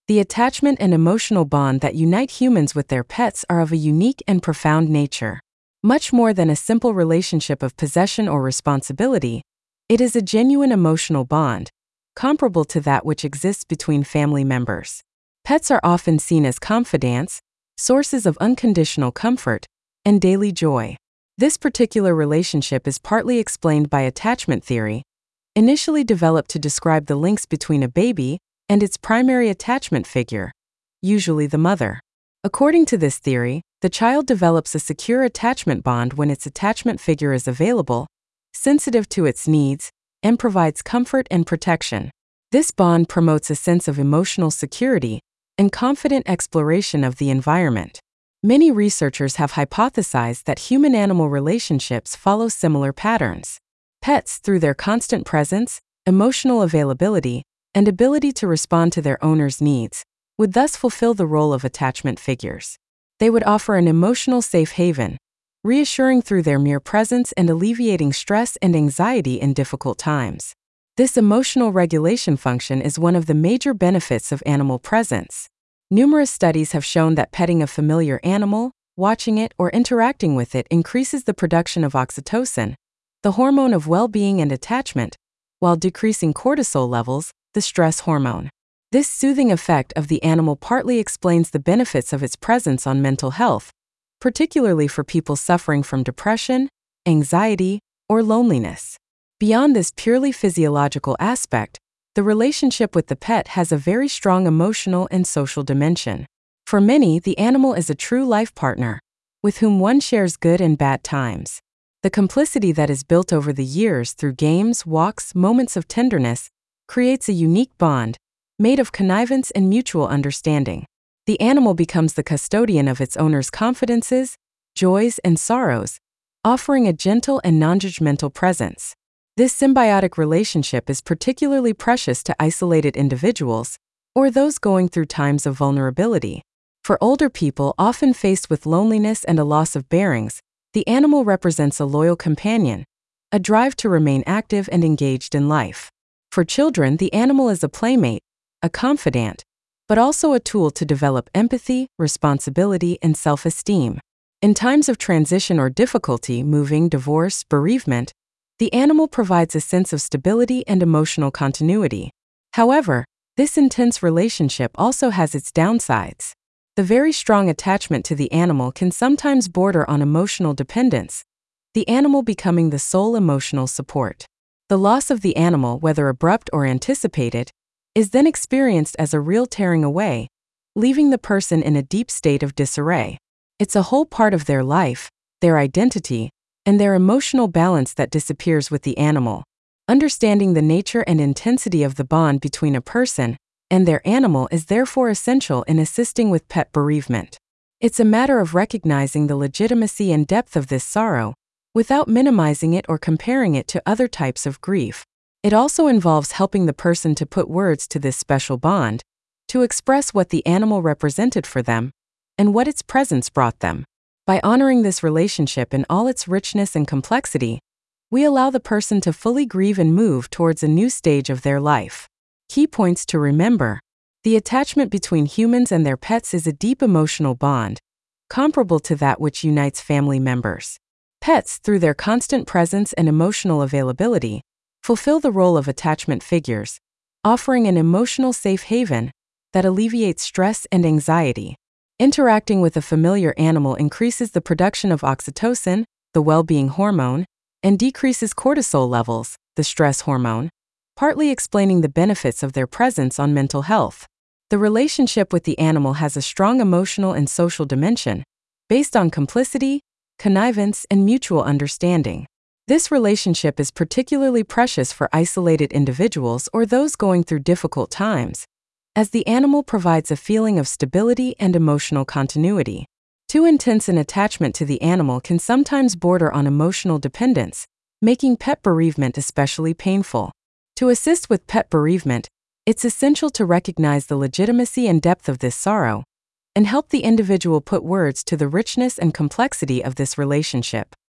The attachment and emotional bond that unite humans with their pets are of a unique and profound nature. Much more than a simple relationship of possession or responsibility, it is a genuine emotional bond, comparable to that which exists between family members. Pets are often seen as confidants, sources of unconditional comfort, and daily joy. This particular relationship is partly explained by attachment theory, initially developed to describe the links between a baby and its primary attachment figure, usually the mother. According to this theory, the child develops a secure attachment bond when its attachment figure is available, sensitive to its needs, and provides comfort and protection. This bond promotes a sense of emotional security and confident exploration of the environment. Many researchers have hypothesized that human-animal relationships follow similar patterns. Pets, through their constant presence, emotional availability, and ability to respond to their owner's needs, would thus fulfill the role of attachment figures. They would offer an emotional safe haven, reassuring through their mere presence and alleviating stress and anxiety in difficult times. This emotional regulation function is one of the major benefits of animal presence. Numerous studies have shown that petting a familiar animal, watching it, or interacting with it increases the production of oxytocin, the hormone of well-being and attachment, while decreasing cortisol levels, the stress hormone. This soothing effect of the animal partly explains the benefits of its presence on mental health, particularly for people suffering from depression, anxiety, or loneliness. Beyond this purely physiological aspect, the relationship with the pet has a very strong emotional and social dimension. For many, the animal is a true life partner, with whom one shares good and bad times. The complicity that is built over the years through games, walks, moments of tenderness, creates a unique bond, made of connivance and mutual understanding. The animal becomes the custodian of its owner's confidences, joys, and sorrows, offering a gentle and non-judgmental presence. This symbiotic relationship is particularly precious to isolated individuals, or those going through times of vulnerability. For older people often faced with loneliness and a loss of bearings, the animal represents a loyal companion, a drive to remain active and engaged in life. For children, the animal is a playmate, a confidant, but also a tool to develop empathy, responsibility, and self-esteem. In times of transition or difficulty, moving, divorce, bereavement, the animal provides a sense of stability and emotional continuity. However, this intense relationship also has its downsides. The very strong attachment to the animal can sometimes border on emotional dependence, the animal becoming the sole emotional support. The loss of the animal, whether abrupt or anticipated, is then experienced as a real tearing away, leaving the person in a deep state of disarray. It's a whole part of their life, their identity, and their emotional balance that disappears with the animal. Understanding the nature and intensity of the bond between a person and their animal is therefore essential in assisting with pet bereavement. It's a matter of recognizing the legitimacy and depth of this sorrow, without minimizing it or comparing it to other types of grief. It also involves helping the person to put words to this special bond, to express what the animal represented for them, and what its presence brought them. By honoring this relationship in all its richness and complexity, we allow the person to fully grieve and move towards a new stage of their life. Key points to remember: the attachment between humans and their pets is a deep emotional bond, comparable to that which unites family members. Pets, through their constant presence and emotional availability, fulfill the role of attachment figures, offering an emotional safe haven that alleviates stress and anxiety. Interacting with a familiar animal increases the production of oxytocin, the well-being hormone, and decreases cortisol levels, the stress hormone, partly explaining the benefits of their presence on mental health. The relationship with the animal has a strong emotional and social dimension, based on complicity, connivance, and mutual understanding. This relationship is particularly precious for isolated individuals or those going through difficult times, as the animal provides a feeling of stability and emotional continuity. Too intense an attachment to the animal can sometimes border on emotional dependence, making pet bereavement especially painful. To assist with pet bereavement, it's essential to recognize the legitimacy and depth of this sorrow, and help the individual put words to the richness and complexity of this relationship.